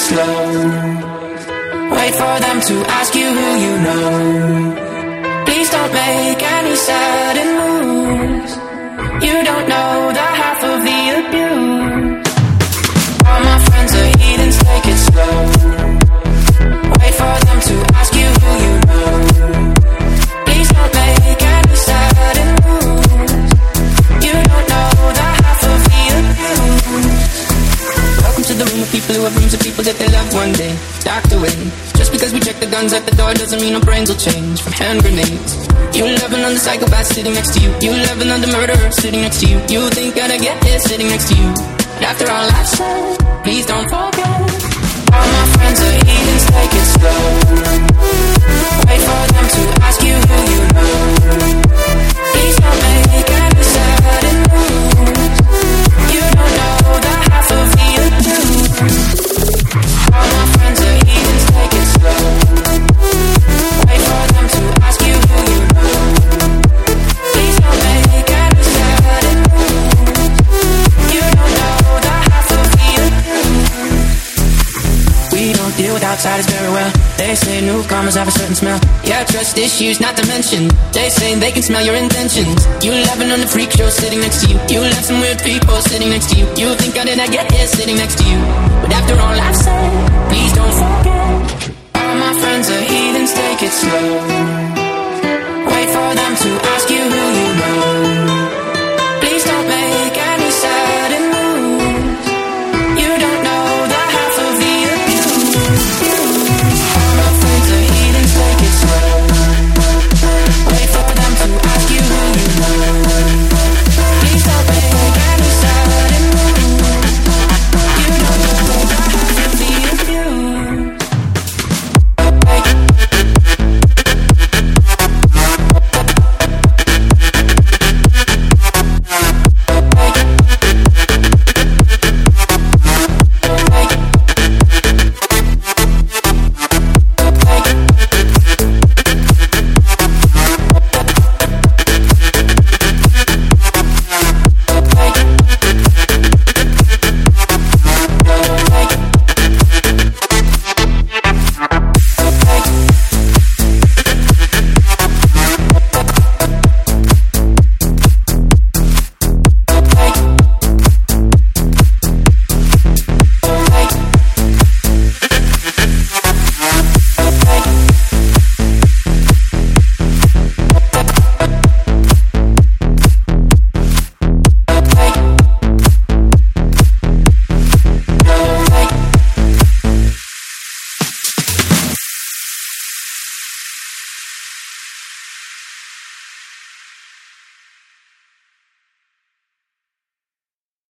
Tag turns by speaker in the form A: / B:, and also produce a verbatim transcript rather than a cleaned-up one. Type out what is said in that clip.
A: slow. Wait for them to ask you who you know. Please don't make any sudden moves. You don't know the half of the abuse. All my friends are heathens, take it slow. Wait for them to ask you who you know. Please don't make any sudden moves. You don't know the half of the abuse. Welcome to the room of people who have rooms of people that they love one day docked away. Just because we check the guns at the door doesn't mean our brains will change from hand grenades. You loving on the psychopath sitting next to you. You loving on the murderer sitting next to you. You think I'd get here sitting next to you. But after all I've said, please don't forget. All my friends are heathens, take it slow. Wait for them to ask you who you know. Please don't make any sudden moves. You don't know the half of the abuse. All my friends are heathens, take it slow. Wait for them to ask you who you know. Please don't make any sudden moves. You don't know the half of the abuse. We don't deal with outsiders very well. They say newcomers have a certain smell. Yeah, trust issues not to mention. They say they can smell your intentions. You laughing on the freak show sitting next to you. You left some weird people sitting next to you. You think I did I get here sitting next to you. But after all I've said, please don't forget. All my friends are heathens, take it slow.